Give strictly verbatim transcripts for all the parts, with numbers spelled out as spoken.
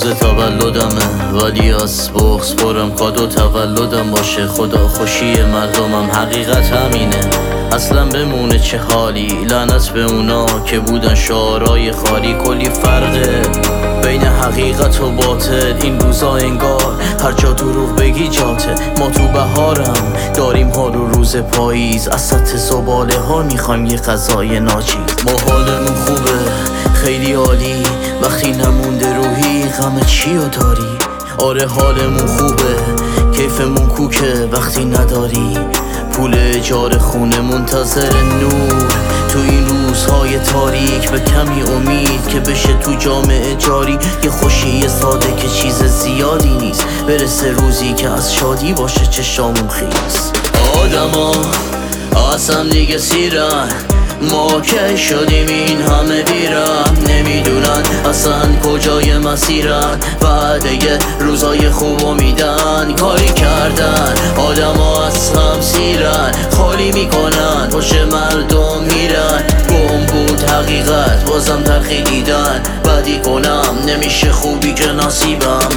تولدمه ولی از بغض پرم کادو تولدم باشه. خدا خوشی مردمم حقیقت همینه. اصلا بمونه چه حالی، لعنت به اونا که بودن شعارای خالی. کلی فرقه بین حقیقت و باطل این روزا، انگار هر جا دروغ بگی جاته. ما تو بهارم داریم حال و روز پاییز، از سطح زباله ها میخوایم یه غذای ناچیز. ما حالمون خوبه خیلی عالی، وقتی نمونده روحی غم چیو داری؟ آره حالمون خوبه کیفمون کوکه وقتی نداری پول اجاره خونه، منتظر نور تو این روزهای تاریک. به کمی امید که بشه تو جامعه جاری یه خوشی ساده که چیز زیادی نیست. برسه روزی که از شادی باشه چشامون خیس. آدما اصلا دیگه سیرن، ما که شدیم این همه بیرم. نمیدونن اصلا کجای مسیرن، وعده روزای خوبو میدن. کاری کردن آدم ها از هم سیرن، خالی میکنن پشت مردم میرن. گم بود حقیقت بازم تلخی دیدن، بدی کنم نمیشه خوبی که نصیبم.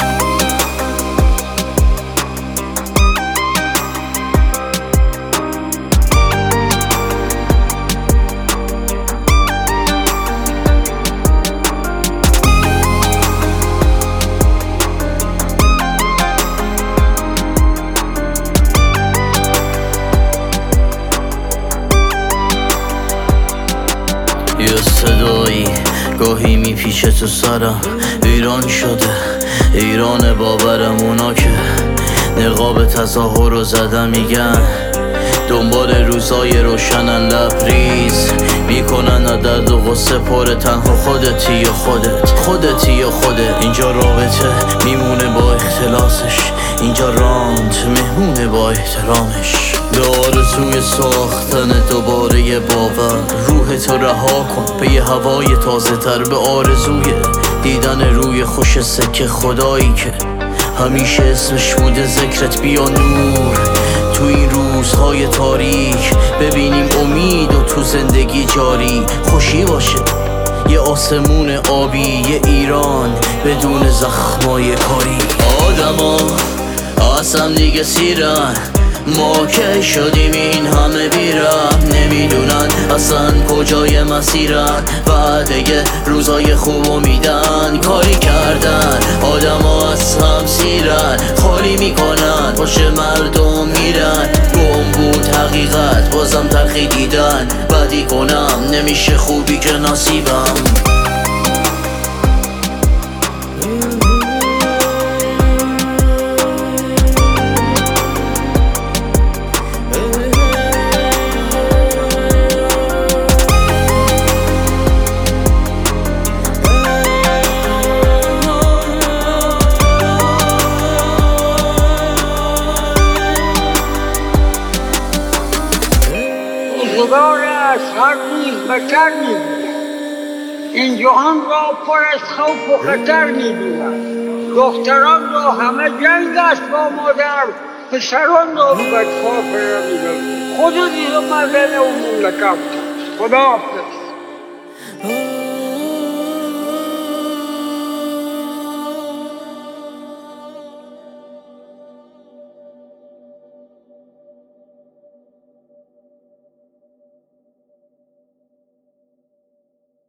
یه صدایی گاهی میپیچه تو سرم، ایران شده ایران باورم. اونا که نقاب تظاهر رو زدن میگن دنبال روزای روشنن، لبریز میکنن درد و غصه پره. تنها خودتی یا خودت، خودتی یا خودت. اینجا رابطه میمونه با اختلاسش، اینجا راند مهمونه با احترامش. به آرزوی ساختن دوباره یه باور، روحتو رها کن به یه هوای تازه تر. به آرزوی دیدن روی خوش سکه خدایی که همیشه اسمش بوده ذکرت. بیا نور تو این روزهای تاریک، ببینیم امید و تو زندگی جاری. خوشی باشه یه آسمون آبی، یه ایران بدون زخمای کاری. آدما اصلا دیگه سیرن، ما که شدیم این همه بیرم. نمیدونن اصلا کجای مسیرن، وعده روزای خوبو میدن. کاری کردن آدم ها از هم سیرن، خالی میکنن پشت مردم میرن. گم بود حقیقت بازم تلخی دیدن، بدی کنم نمیشه خوبی که نصیبم. روزگار از هر روز بهتر می‌بود. این جهان را پر از خوف و خطر می‌دونند. دختران را همه جنگ است با مادر، پسران را بدخواه می‌دونند. خدا دیگه مردن و مملکت. خدا حافظ.